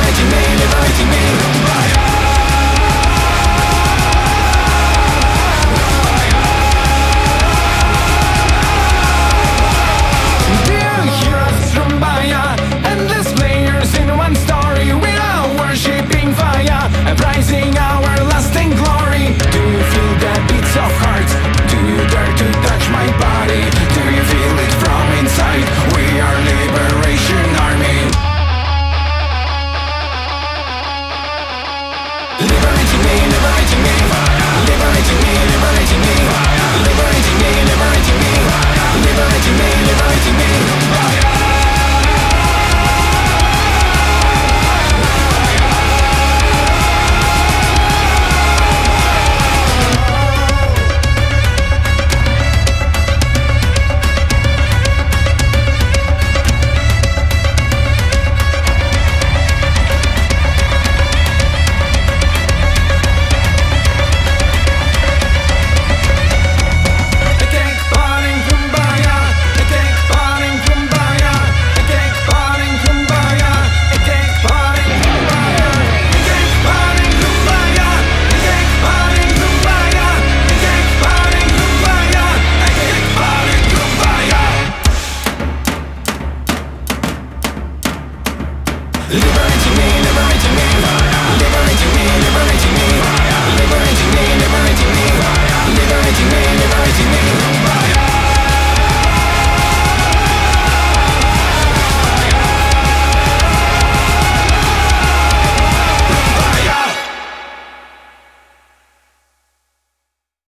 liberating me, liberating me. Dear heroes from Baya, endless players in one story. We are worshipping fire, uprising our lasting glory. Do you feel the beats of hearts? Do you dare to touch my body? Do you feel it from inside? We are Liberation Army. Liberating me, liberating me. Liberating me, liberating me. Liberating me, liberating me. Liberating me, liberating me. Liberating me, liberating me. Liberating me, liberating me. Liberating me, liberating me. Liberating me, liberating me.